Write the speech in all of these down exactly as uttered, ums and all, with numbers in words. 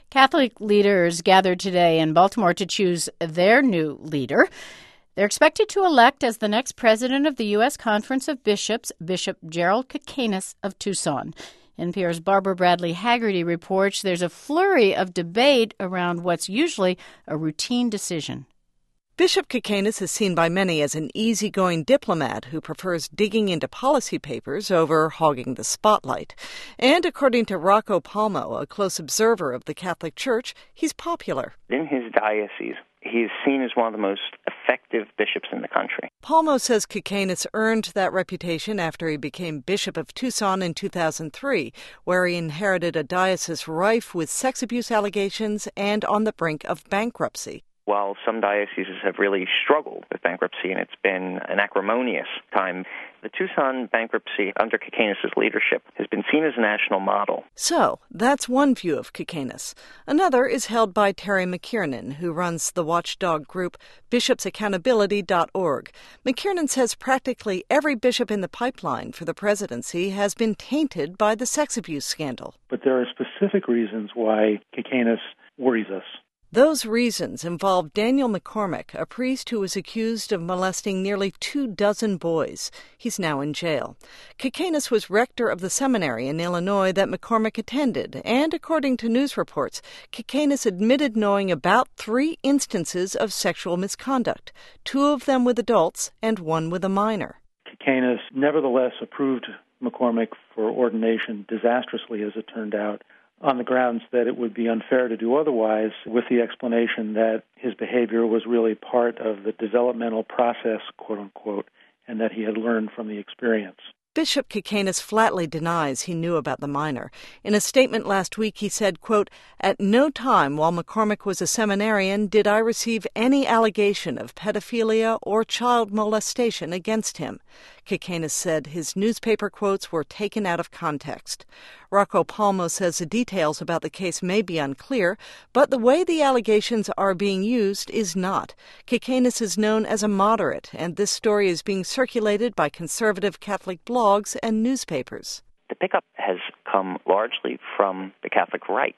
Catholic leaders gathered today in Baltimore to choose their new leader. They're expected to elect as the next president of the U S Conference of Bishops, Bishop Gerald Kakanis of Tucson. N P R's Barbara Bradley Haggerty reports there's a flurry of debate around what's usually a routine decision. Bishop Kakanis is seen by many as an easygoing diplomat who prefers digging into policy papers over hogging the spotlight. And according to Rocco Palmo, a close observer of the Catholic Church, he's popular. In his diocese, he's seen as one of the most effective bishops in the country. Palmo says Kakanis earned that reputation after he became Bishop of Tucson in two thousand three, where he inherited a diocese rife with sex abuse allegations and on the brink of bankruptcy. While some dioceses have really struggled with bankruptcy and it's been an acrimonious time, the Tucson bankruptcy under Kakanis' leadership has been seen as a national model. So, that's one view of Kakanis. Another is held by Terry McKiernan, who runs the watchdog group bishops accountability dot org. McKiernan says practically every bishop in the pipeline for the presidency has been tainted by the sex abuse scandal. But there are specific reasons why Kakanis worries us. Those reasons involve Daniel McCormick, a priest who was accused of molesting nearly two dozen boys. He's now in jail. Kakanis was rector of the seminary in Illinois that McCormick attended, and according to news reports, Kakanis admitted knowing about three instances of sexual misconduct, two of them with adults and one with a minor. Kakanis nevertheless approved McCormick for ordination disastrously, as it turned out, on the grounds that it would be unfair to do otherwise, with the explanation that his behavior was really part of the developmental process, quote-unquote, and that he had learned from the experience. Bishop Kakanis flatly denies he knew about the minor. In a statement last week, he said, quote, "At no time while McCormick was a seminarian did I receive any allegation of pedophilia or child molestation against him." Kakanis said his newspaper quotes were taken out of context. Rocco Palmo says the details about the case may be unclear, but the way the allegations are being used is not. Kakanis is known as a moderate, and this story is being circulated by conservative Catholic blogs and newspapers. The pickup has come largely from the Catholic right,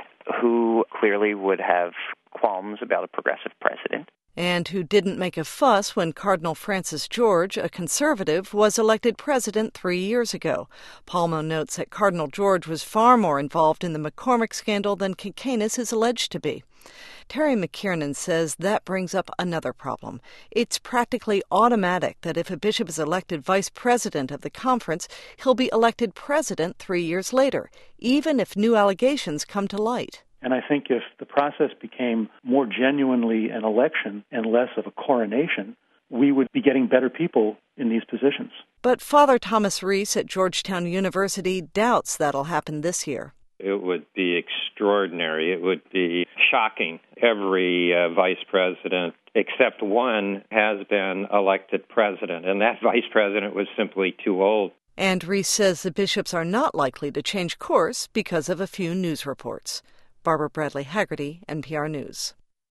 who clearly would have qualms about a progressive president. And who didn't make a fuss when Cardinal Francis George, a conservative, was elected president three years ago. Palmo notes that Cardinal George was far more involved in the McCormick scandal than Kakanis is alleged to be. Terry McKiernan says that brings up another problem. It's practically automatic that if a bishop is elected vice president of the conference, he'll be elected president three years later, even if new allegations come to light. And I think if the process became more genuinely an election and less of a coronation, we would be getting better people in these positions. But Father Thomas Reese at Georgetown University doubts that'll happen this year. It would be extraordinary. It would be shocking. Every uh, vice president, except one, has been elected president, and that vice president was simply too old. And Reese says the bishops are not likely to change course because of a few news reports. Barbara Bradley Haggerty, N P R News.